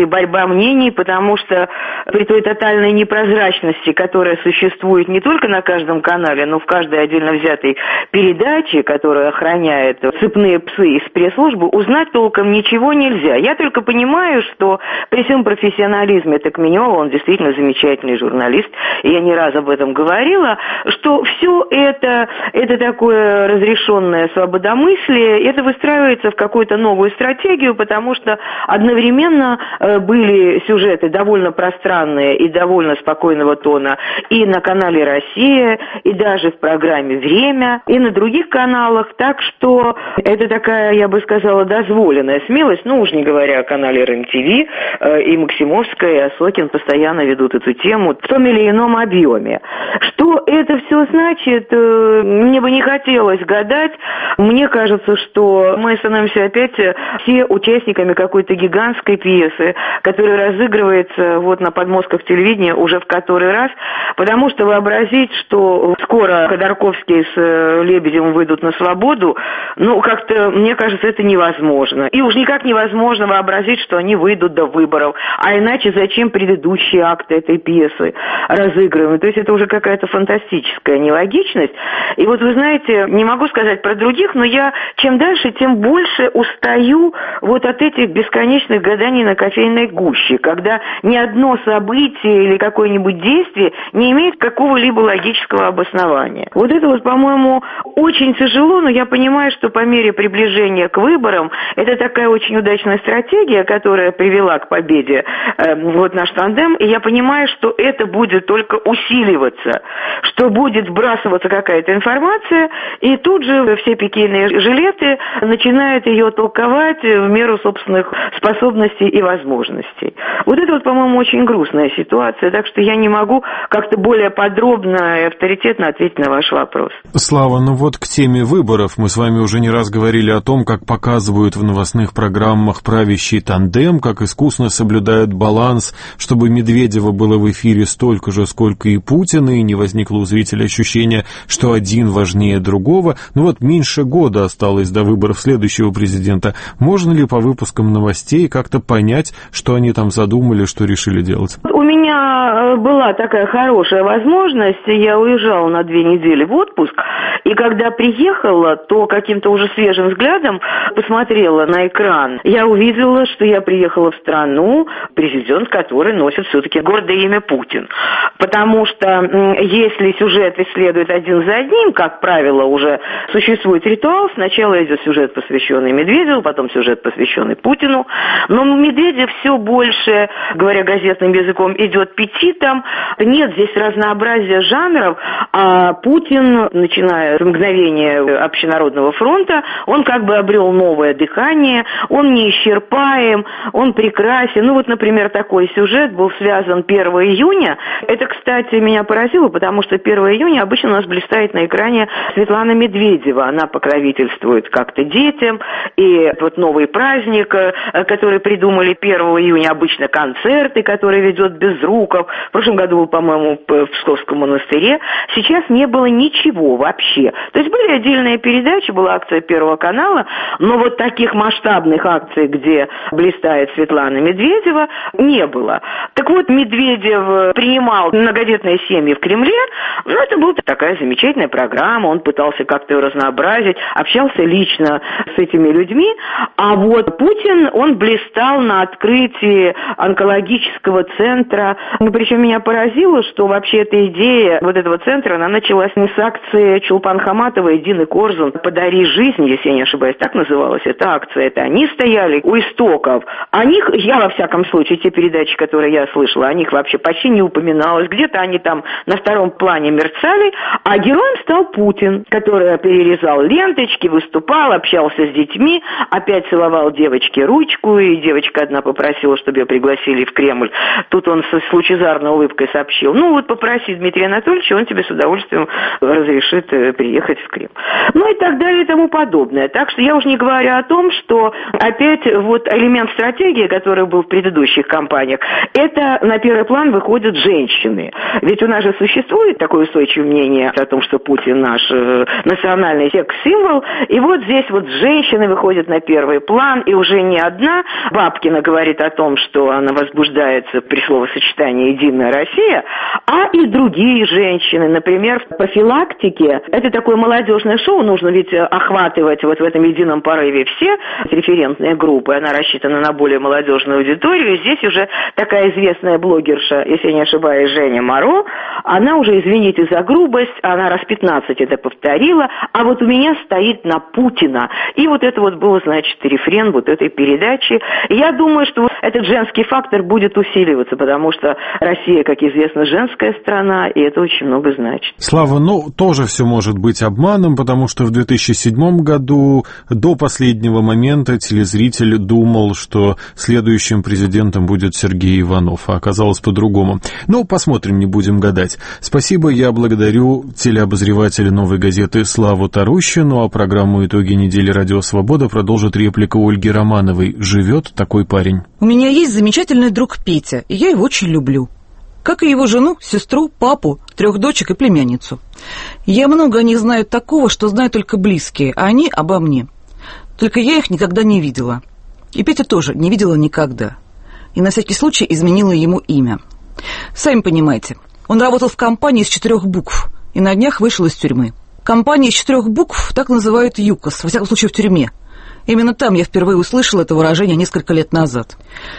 борьба мнений, потому что при той тотальной непрозрачности, которая существует не только на каждом канале, но в каждой отдельно взятой передаче, которая охраняет цепные псы из пресс-службы, узнать толком ничего нельзя. Я только понимаю, что при всем профессионализме Токменева, он действительно замечательный журналист, и я не раз об этом говорила, что все это, это такое разрешенное свободомыслие, это выстраивается в какую-то новую стратегию, потому что одновременно были сюжеты довольно пространные и довольно спокойного тона и на канале «Россия», и даже в программе «Время», и на других каналах, так что это такая, я бы сказала, дозволенная смелость, ну уж не говоря о канале РЕН-ТВ, и Максимовская, и Осокин постоянно ведут эту тему в том или ином объеме. Что это все значит, мне бы не хотелось гадать. Мне кажется, что мы становимся опять все участниками какой-то гигантской пьесы, которая разыгрывается вот на подмостках телевидения уже в который раз, потому что вообразить, что скоро Ходорковский с Лебедевым выйдут на свободу, ну, как-то, мне кажется, это невозможно. И уж никак невозможно вообразить, что они выйдут до выборов. А иначе зачем предыдущие акты этой пьесы разыгрываем? То есть это уже какая-то фантастическая нелогичность. И вот вы знаете, не могу сказать про других, но я чем дальше, тем больше устаю вот от этих бесконечных гаданий на кофейной гуще, когда ни одно событие или какое-нибудь действие не имеет какого-либо логического обоснования. Вот это вот, по-моему, очень тяжело, но я понимаю, что по мере приближения к выборам это такая очень удачная стратегия, которая привела к победе э, вот наш тандем, и я понимаю, что это будет только усиливаться, что будет сбрасываться какая-то информация, и тут же все пикейные жилеты начинают ее толковать в меру собственных способностей и возможностей. Вот это вот, по-моему, очень грустная ситуация, так что я не могу как-то более подробно и авторитетно ответить на ваш вопрос. Слава, ну вот к теме выборов. Мы с вами уже не раз говорили о том, как показывают в новостных программах правящий тандем, как искусно соблюдают баланс, чтобы Медведева было в эфире столько же, сколько и Путина, и не возникло у зрителя ощущения, что один важнее другого. Ну вот меньше года осталось до выборов следующего президента. Можно ли по выпускам новостей как-то понять, что они там задумали, что решили делать? У меня была такая хорошая возможность. Я уезжала на две недели в отпуск, и когда приехала, то каким-то уже свежим взглядом посмотрела на экран. Я увидела, что я приехала в страну, президент которой носит все-таки гордое имя Путин. Потому что если сюжеты следуют один за одним, как правило, уже существует ритуал. Сначала идет сюжет, посвященный Медведеву, потом сюжет, посвященный Путину. Но Медведев все больше, говоря газетным языком, идет петитом. Нет здесь разнообразия жанров, а Путин, начиная с мгновения Общенародного фронта, он как бы обрел новое дыхание, он неисчерпаем, он прекрасен. Ну вот, например, такой сюжет был связан первого июня. Это, кстати, меня поразило, потому что первого июня обычно у нас блистает на экране Светлана Медведева. Она покровительствует как-то детям, и вот новый праздник, который придумали первого июня, обычно концерты, которые ведет Безруков. В прошлом году был, по-моему, в Псковском монастыре. Сейчас не было ничего вообще. То есть были отдельные передачи, была акция Первого канала, но вот таких масштабных акций, где блистает Светлана Медведева, не было. Так вот, Медведев принимал многодетные семьи в Кремле, ну, это была такая замечательная программа, он пытался как-то ее разнообразить, общался лично с этими людьми, а вот Путин, он блистал на открытии онкологического центра, ну, причем меня поразило, что вообще эта идея вот этого центра, она началась не с акции Чулпан Хаматова и Дины Корзун «Подари жизнь», если я не ошибаюсь, так называлась эта акция, это они стояли у истоков. О них, я во всяком случае, те передачи, которые я слышала, о них вообще почти не упоминалось, где-то они там на втором плане мерцали, а героем стал Путин, который перерезал ленточки, выступал, общался с детьми, опять целовал девочке ручку, и девочка одна попросила, чтобы ее пригласили в Кремль. Тут он с лучезарной улыбкой сообщил: ну вот попроси Дмитрия Анатольевича, он тебе с удовольствием разрешит прийти ехать в Крым. Ну и так далее и тому подобное. Так что я уже не говорю о том, что опять вот элемент стратегии, который был в предыдущих кампаниях, это на первый план выходят женщины. Ведь у нас же существует такое устойчивое мнение о том, что Путин наш э, национальный секс-символ. И вот здесь вот женщины выходят на первый план, и уже не одна Бабкина говорит о том, что она возбуждается при словосочетании «Единая Россия», а и другие женщины. Например, в профилактике, это такое молодежное шоу, нужно ведь охватывать вот в этом едином порыве все референтные группы, она рассчитана на более молодежную аудиторию. Здесь уже такая известная блогерша, если я не ошибаюсь, Женя Моро, она уже, извините за грубость, она раз пятнадцать это повторила, а вот у меня стоит на Путина. И вот это вот был, значит, рефрен вот этой передачи. Я думаю, что этот женский фактор будет усиливаться, потому что Россия, как известно, женская страна, и это очень много значит. Слава, ну, тоже все может быть обманом, потому что в две тысячи седьмом году до последнего момента телезритель думал, что следующим президентом будет Сергей Иванов, а оказалось по-другому. Но посмотрим, не будем гадать. Спасибо, я благодарю телеобозревателя «Новой газеты» Славу Тарущину, а программу «Итоги недели Радио Свобода» продолжит реплика Ольги Романовой. «Живет такой парень». У меня есть замечательный друг Петя, и я его очень люблю. Как и его жену, сестру, папу, трех дочек и племянницу. Я много о них знаю такого, что знают только близкие, а они обо мне. Только я их никогда не видела. И Петя тоже не видела никогда. И на всякий случай изменила ему имя. Сами понимаете, он работал в компании из четырех букв и на днях вышел из тюрьмы. Компания из четырех букв так называют ЮКОС, во всяком случае в тюрьме. Именно там я впервые услышала это выражение несколько лет назад.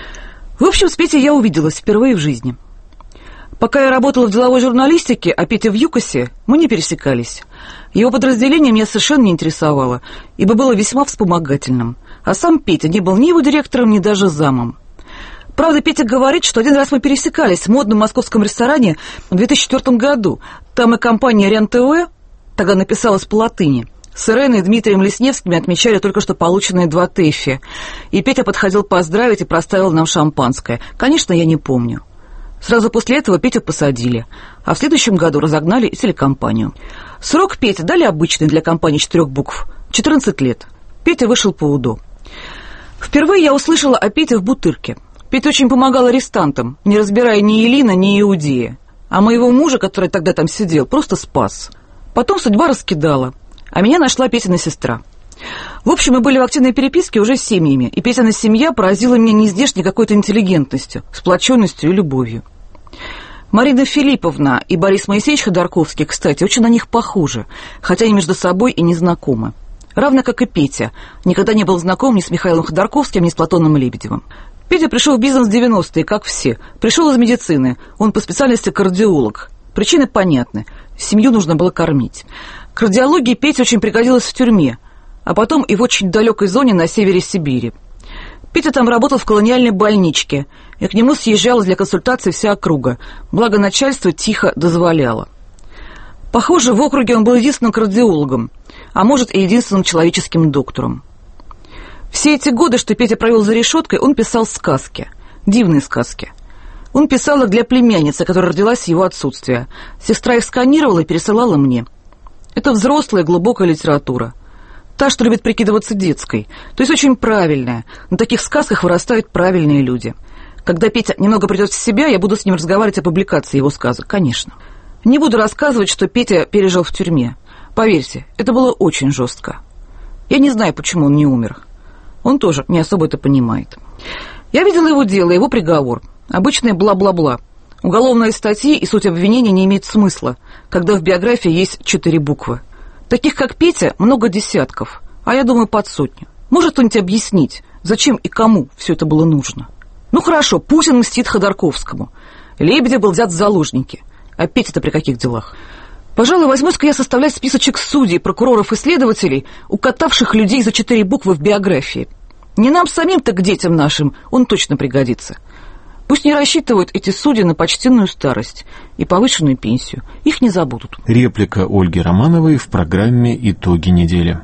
В общем, с Петей я увиделась впервые в жизни. Пока я работала в деловой журналистике, а Петя в ЮКОСе, мы не пересекались. Его подразделение меня совершенно не интересовало, ибо было весьма вспомогательным. А сам Петя не был ни его директором, ни даже замом. Правда, Петя говорит, что один раз мы пересекались в модном московском ресторане в две тысячи четвёртом году. Там и компания РЕН-ТВ, тогда написалась по латыни, с Иреной и Дмитрием Лесневскими отмечали только что полученные два ТЭФИ. И Петя подходил поздравить и проставил нам шампанское. Конечно, я не помню. Сразу после этого Петю посадили, а в следующем году разогнали и телекомпанию. Срок Пете дали обычный для компании четырех букв – четырнадцать лет. Петя вышел по УДО. Впервые я услышала о Пете в Бутырке. Петя очень помогал арестантам, не разбирая ни Илина, ни Иудея. А моего мужа, который тогда там сидел, просто спас. Потом судьба раскидала, а меня нашла Петина сестра. В общем, мы были в активной переписке уже с семьями, и Петина семья поразила меня нездешней какой-то интеллигентностью, сплоченностью и любовью. Марина Филипповна и Борис Моисеевич Ходорковский, кстати, очень на них похожи, хотя они между собой и не знакомы. Равно как и Петя, никогда не был знаком ни с Михаилом Ходорковским, ни с Платоном Лебедевым. Петя пришел в бизнес в девяностые, как все. Пришел из медицины, он по специальности кардиолог. Причины понятны, семью нужно было кормить. Кардиология Пете очень пригодилась в тюрьме, а потом и в очень далекой зоне на севере Сибири. Петя там работал в колониальной больничке, и к нему съезжалась для консультации вся округа, благо начальство тихо дозволяло. Похоже, в округе он был единственным кардиологом, а может и единственным человеческим доктором. Все эти годы, что Петя провел за решеткой, он писал сказки, дивные сказки. Он писал их для племянницы, которая родилась в его отсутствие. Сестра их сканировала и пересылала мне. Это взрослая, глубокая литература. Та, что любит прикидываться детской, то есть очень правильная. На таких сказках вырастают правильные люди. Когда Петя немного придет в себя, я буду с ним разговаривать о публикации его сказок, конечно. Не буду рассказывать, что Петя пережил в тюрьме. Поверьте, это было очень жестко. Я не знаю, почему он не умер. Он тоже не особо это понимает. Я видела его дело, его приговор. Обычное бла-бла-бла. Уголовные статьи и суть обвинения не имеют смысла, когда в биографии есть четыре буквы. Таких, как Петя, много десятков, а я думаю, под сотню. Может кто-нибудь объяснить, зачем и кому все это было нужно? Ну хорошо, Путин мстит Ходорковскому. Лебедев был взят в заложники. А Петя-то при каких делах? Пожалуй, возьмусь-ка я составлять списочек судей, прокуроров и следователей, укатавших людей за четыре буквы в биографии. Не нам самим-то к детям нашим он точно пригодится. Пусть не рассчитывают эти судьи на почтенную старость и повышенную пенсию. Их не забудут. Реплика Ольги Романовой в программе «Итоги недели».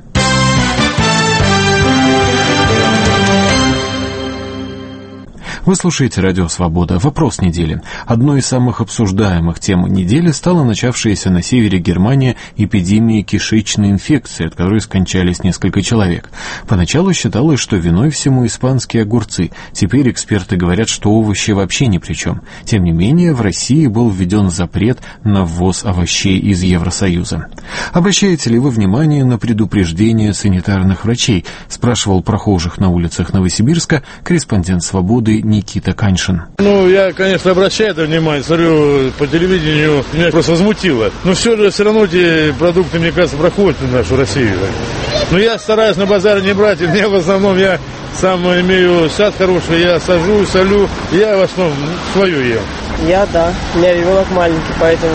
Вы слушаете «Радио Свобода». Вопрос недели. Одной из самых обсуждаемых тем недели стала начавшаяся на севере Германии эпидемия кишечной инфекции, от которой скончались несколько человек. Поначалу считалось, что виной всему испанские огурцы. Теперь эксперты говорят, что овощи вообще ни при чем. Тем не менее, в России был введен запрет на ввоз овощей из Евросоюза. Обращаете ли вы внимание на предупреждения санитарных врачей? Спрашивал прохожих на улицах Новосибирска корреспондент «Свободы» Никита Каньшин. Ну, я, конечно, обращаю это внимание, смотрю по телевидению, меня просто возмутило. Но все же, все равно эти продукты, мне кажется, проходят в нашу Россию. Но я стараюсь на базаре не брать, и мне в основном, я сам имею сад хороший, я сажу, солю, я в основном свою ем. Я, да, у меня ребенок маленький, поэтому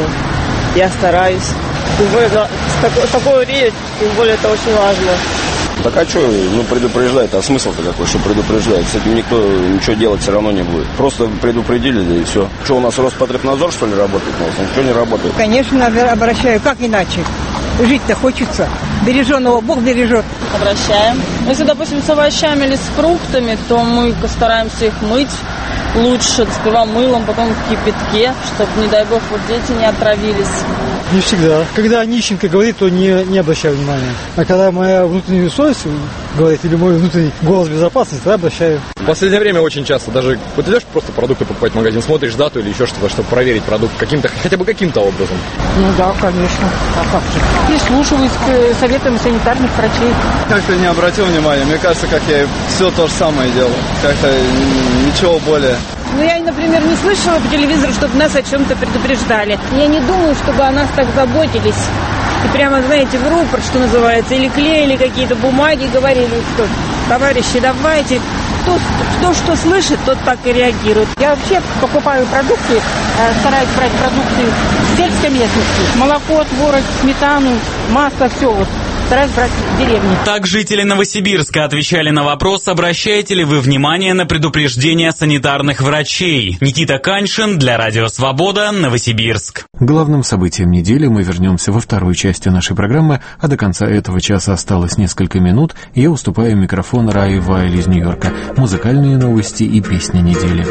я стараюсь. Тем более, в такое, такое время, тем более, это очень важно. Так а что, ну, предупреждать, а смысл-то какой, что предупреждать? С этим никто ничего делать все равно не будет. Просто предупредили, да и все. Что, у нас Роспотребнадзор, что ли, работает? У нас ничего не работает. Конечно, обращаю, как иначе? Жить-то хочется. Береженого Бог бережет. Обращаем. Если, допустим, с овощами или с фруктами, то мы стараемся их мыть лучше, сперва мылом, потом в кипятке, чтобы, не дай бог, вот дети не отравились. Не всегда. Когда нищенка говорит, то не, не обращаю внимания. А когда моя внутренняя совесть говорит, или мой внутренний голос безопасности, тогда обращаю. В последнее время очень часто. Даже вот идешь просто продукты покупать в магазин, смотришь дату или еще что-то, чтобы проверить продукт каким-то, хотя бы каким-то образом. Ну да, конечно. А как же? Прислушиваюсь к советам санитарных врачей. Как-то не обратил внимания. Мне кажется, как я все то же самое делал. Как-то ничего более. Ну, я, например, не слышала по телевизору, чтобы нас о чем-то предупреждали. Я не думаю, чтобы о нас так заботились. И прямо, знаете, в рупор, что называется, или клеили какие-то бумаги, говорили, что, товарищи, давайте. Кто, кто что слышит, тот так и реагирует. Я вообще покупаю продукты, стараюсь брать продукты в сельской местности. Молоко, творог, сметану, масло, все вот. Стараюсь брать в деревне. Так жители Новосибирска отвечали на вопрос, обращаете ли вы внимание на предупреждения санитарных врачей. Никита Каньшин для Радио Свобода, Новосибирск. Главным событием недели мы вернемся во второй части нашей программы, а до конца этого часа осталось несколько минут, и я уступаю микрофон Раи Вайль из Нью-Йорка. Музыкальные новости и песни недели.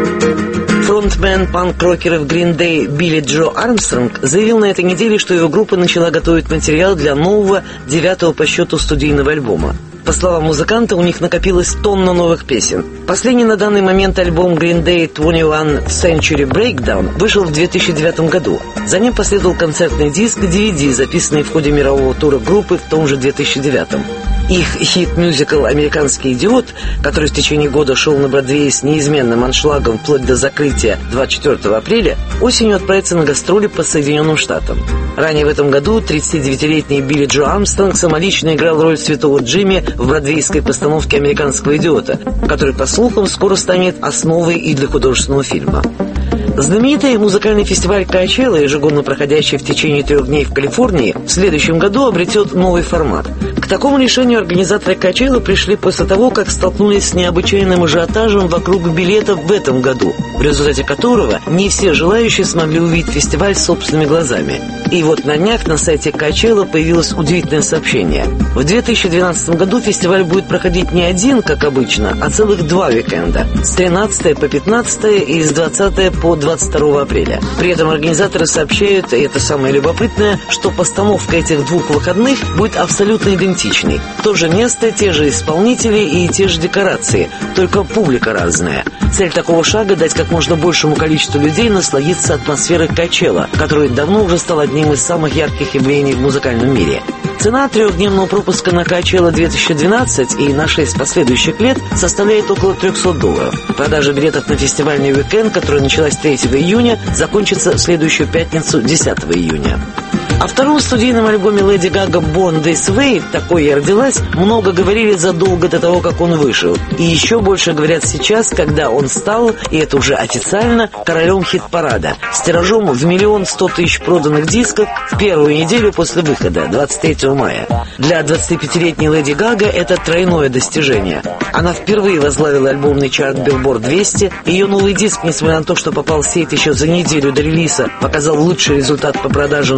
Фронтмен панк-рокеров Green Day Билли Джо Армстронг заявил на этой неделе, что его группа начала готовить материал для нового, девятого по счету студийного альбома. По словам музыканта, у них накопилась тонна новых песен. Последний на данный момент альбом Green Day двадцать первый Century Breakdown вышел в две тысячи девятом году. За ним последовал концертный диск и ди ви ди, записанный в ходе мирового тура группы в том же две тысячи девятом. Их хит-мюзикл «Американский идиот», который в течение года шел на Бродвее с неизменным аншлагом вплоть до закрытия двадцать четвёртого апреля, осенью отправится на гастроли по Соединенным Штатам. Ранее в этом году тридцатидевятилетний Билли Джо Армстронг самолично играл роль святого Джимми в бродвейской постановке «Американского идиота», который, по слухам, скоро станет основой и для художественного фильма. Знаменитый музыкальный фестиваль Коачелла, ежегодно проходящий в течение трех дней в Калифорнии, в следующем году обретет новый формат. К такому решению организаторы Коачеллы пришли после того, как столкнулись с необычайным ажиотажем вокруг билетов в этом году, в результате которого не все желающие смогли увидеть фестиваль собственными глазами. И вот на днях на сайте Коачелла появилось удивительное сообщение. В две тысячи двенадцатом году фестиваль будет проходить не один, как обычно, а целых два уикенда, с тринадцатого по пятнадцатое и с двадцатого по двадцать второго апреля. При этом организаторы сообщают, и это самое любопытное, что постановка этих двух выходных будет абсолютно идентичной. То же место, те же исполнители и те же декорации, только публика разная. Цель такого шага — дать как можно большему количеству людей насладиться атмосферой Коачелла, который давно уже стал одним из самых ярких явлений в музыкальном мире. Цена трехдневного пропуска на Коачелла две тысячи двенадцать и на шесть последующих лет составляет около триста долларов. Продажа билетов на фестивальный уикенд, которая началась третьего июня, закончится в следующую пятницу, десятого июня. О втором студийном альбоме Леди Гага «Born This Way» «Такой я родилась» много говорили задолго до того, как он вышел. И еще больше говорят сейчас, когда он стал, и это уже официально, королем хит-парада, с тиражом в миллион сто тысяч проданных дисков в первую неделю после выхода, двадцать третьего мая. Для двадцатипятилетней Леди Гага это тройное достижение. Она впервые возглавила альбомный чарт Billboard двести, ее новый диск, несмотря на то, что попал в сеть еще за неделю до релиза, показал лучший результат по продажам с две тысячи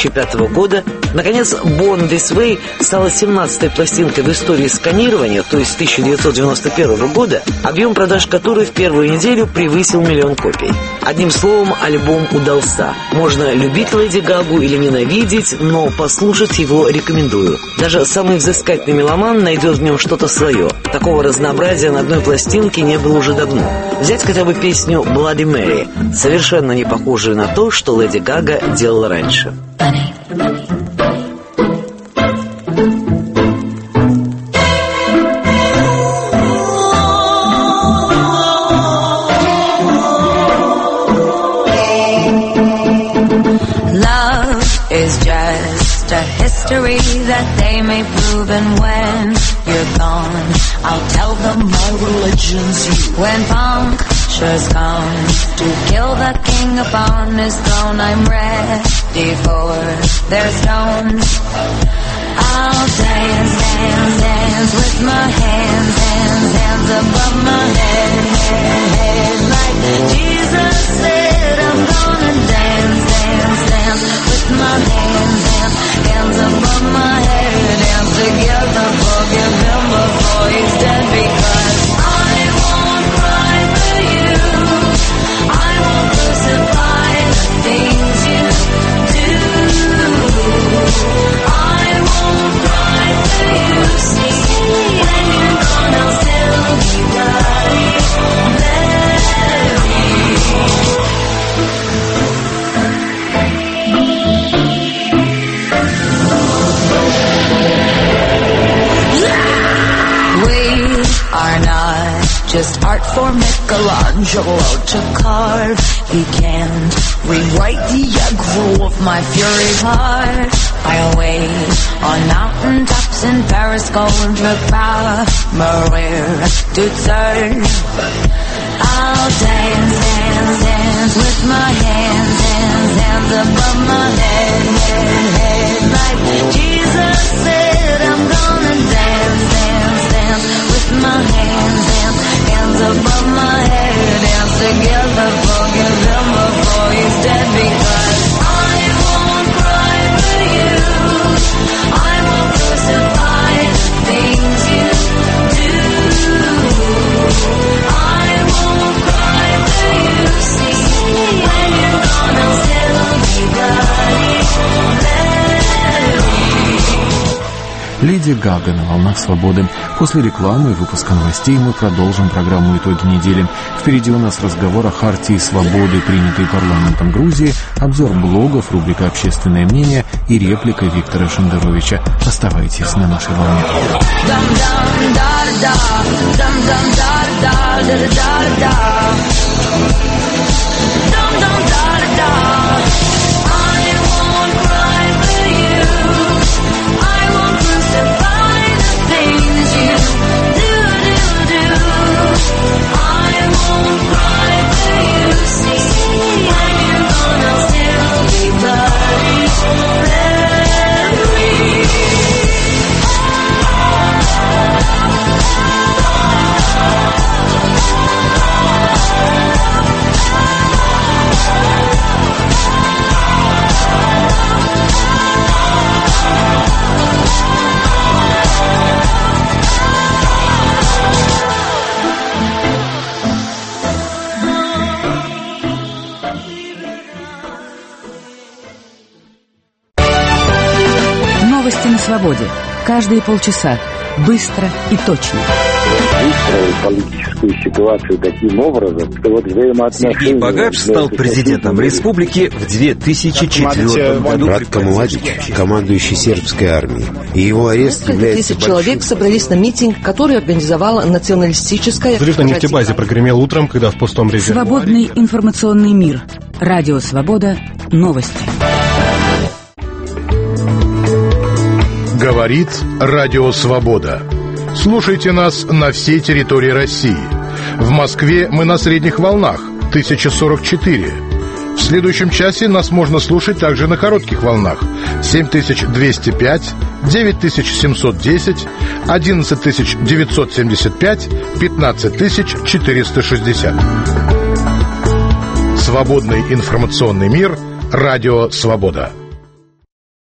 тысячи пятого года. Наконец, Born This Way стала семнадцатой пластинкой в истории сканирования, то есть с тысяча девятьсот девяносто первого года, объем продаж которой в первую неделю превысил миллион копий. Одним словом, альбом удался. Можно любить Леди Гагу или ненавидеть, но послушать его рекомендую. Даже самый взыскательный меломан найдет в нем что-то свое. Такого разнообразия на одной пластинке не было уже давно. Взять хотя бы песню Bloody Mary, совершенно не похожую на то, что Леди Гага делала раньше. History that they may prove, and when you're gone, I'll tell them my religion's you. When punctures come to kill the king upon his throne, I'm ready for their stones. I'll dance, dance, dance with my hands, hands, hands above my head, head, head. Like Jesus said, I'm gonna dance, dance, dance with my hands, hands, hands above my head. Dance together, forgive him before he's dead, because I won't cry for you. I won't crucify the things you do. I won't cry for you. See, when you're gone, I'll still be bloody Mary. Are not just art for Michelangelo to carve. He can't rewrite the aggro of my fury heart. I'll wait on mountaintops in Paris, Goldra, Power, Maria, to serve. I'll dance, dance, dance with my hands, hands, hands above my head, head, head. Like Jesus said, I'm gonna dance, dance, dance with my hands, hands, hands above my head. Dance together, forgive him before he's dead, because I won't cry for you. I won't crucify the things you do. I won't cry for you. See, when you're gone, I'll still be bloody Mary. Леди Гага на волнах свободы. После рекламы и выпуска новостей мы продолжим программу «Итоги недели». Впереди у нас разговор о хартии свободы, принятой парламентом Грузии, обзор блогов, рубрика «Общественное мнение» и реплика Виктора Шендеровича. Оставайтесь на нашей волне. Новости на свободе. Каждые полчаса. Быстро и точно. Выстроил политическую ситуацию таким образом, что вот взаимоотношения... Сергей Багач стал президентом республики в две тысячи четвёртом году. Радко Младич, командующий сербской армией. И его арест Несколько является тысяч человек большим... собрались на митинг, который организовала националистическая... Взрыв на нефтебазе прогремел утром, когда в пустом резервуаре... Свободный информационный мир. Радио «Свобода». Новости. Говорит Радио Свобода. Слушайте нас на всей территории России. В Москве мы на средних волнах тысяча сорок четыре. В следующем часе нас можно слушать также на коротких волнах семь тысяч двести пять, девять тысяч семьсот десять, одиннадцать тысяч девятьсот семьдесят пять, пятнадцать тысяч четыреста шестьдесят. Свободный информационный мир. Радио Свобода.